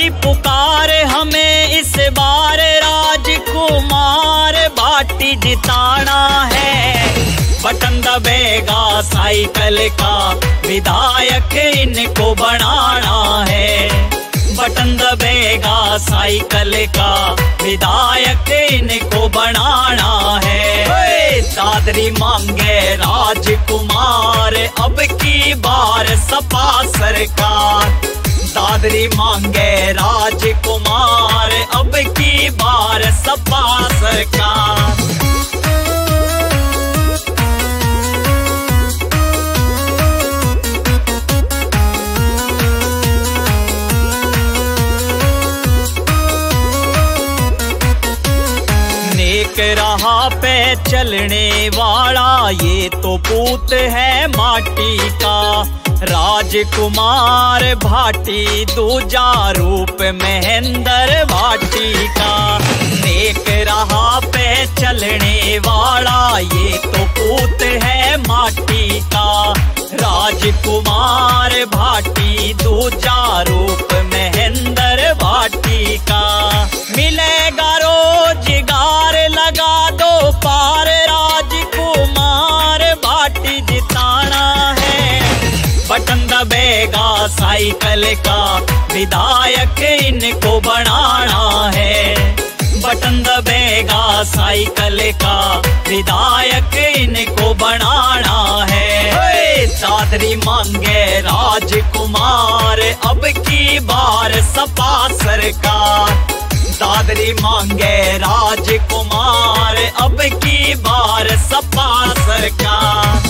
की पुकार हमें इस बार राजकुमार भाटी जिताना है। बटन दबेगा साइकिल का विधायक इनको बनाना है। बटन दबेगा साइकिल का विधायक इनको बनाना है। दादरी मांगे राजकुमार अब की बार सपा सरकार। दादरी मांगे राजकुमार अब की बार सपा सरकार। नेक राह पे चलने वाला ये तो पूत है माटी का। राजकुमार भाटी दूजा रूप महेंद्र भाटी का। नेक राह पे चलने वाला ये तो पूत है माटी का। राजकुमार भाटी दूजा रूप महेंद्र भाटी का। मिलेगा रोजगार लगा दो पार राजकुमार भाटी जिताना है। बटन दबेगा साइकिल का विधायक इनको बनाना है। बटन दबेगा साइकिल का विधायक इनको बनाना है। दादरी मांगे राजकुमार अब की बार सपा सरकार। दादरी मांगे राजकुमार अब की बार सपा सरकार।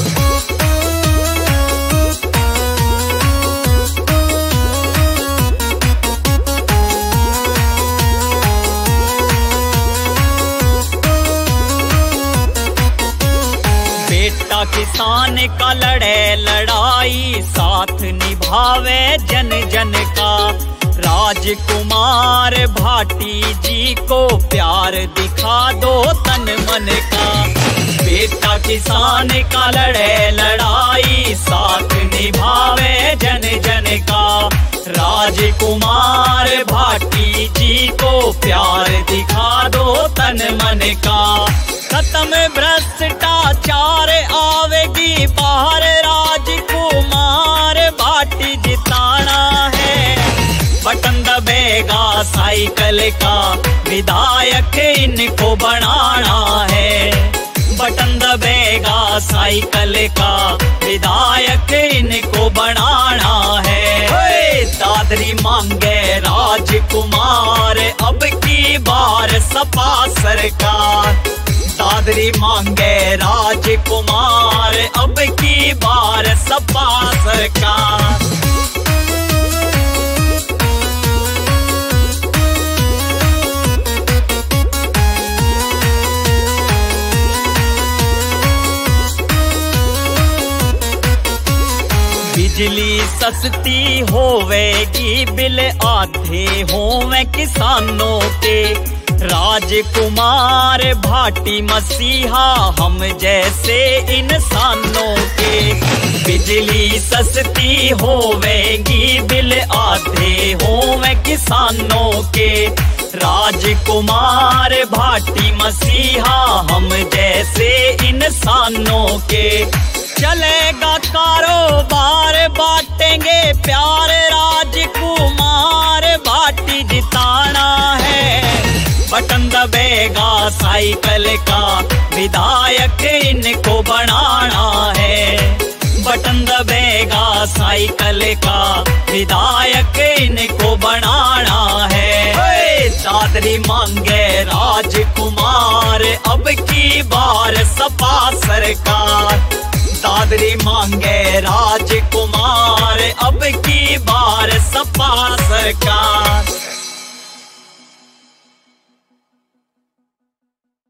बेटा किसान का लड़े लड़ाई साथ निभावे जन जन का। राजकुमार भाटी जी को प्यार दिखा दो तन मन का। बेटा किसान का लड़े लड़ाई साथ निभावे जन जन का। राजकुमार भाटी जी को प्यार दिखा दो तन मन का। खत्म भ्रष्टाचार आवेगी बाहर राजकुमार भाटी जिताना है। बटन दबेगा साइकिल का विधायक इनको बनाना है। बटन दबेगा साइकिल का विधायक इनको बनाना है। दादरी मांगे राजकुमार अब की बार सपा सरकार। दादरी मांगे राजकुमार अब की बार सपा सरकार। बिजली सस्ती होवेगी बिल आधे होवे किसानों के। राजकुमार भाटी मसीहा हम जैसे इंसानों के। बिजली सस्ती होवेगी बिल आधे होवे किसानों के। राजकुमार भाटी मसीहा हम जैसे इंसानों के। चलेगा कारोबार बांटेंगे प्यार राजकुमार भाटी जिताना है। बटन दबेगा साइकिल का विधायक इनको बनाना है। बटन दबेगा साइकिल का विधायक इनको बनाना है। दादरी मांगे राजकुमार अब की बार सपा सरकार। दादरी मांगे राजकुमार अब की बार सपा सरकार।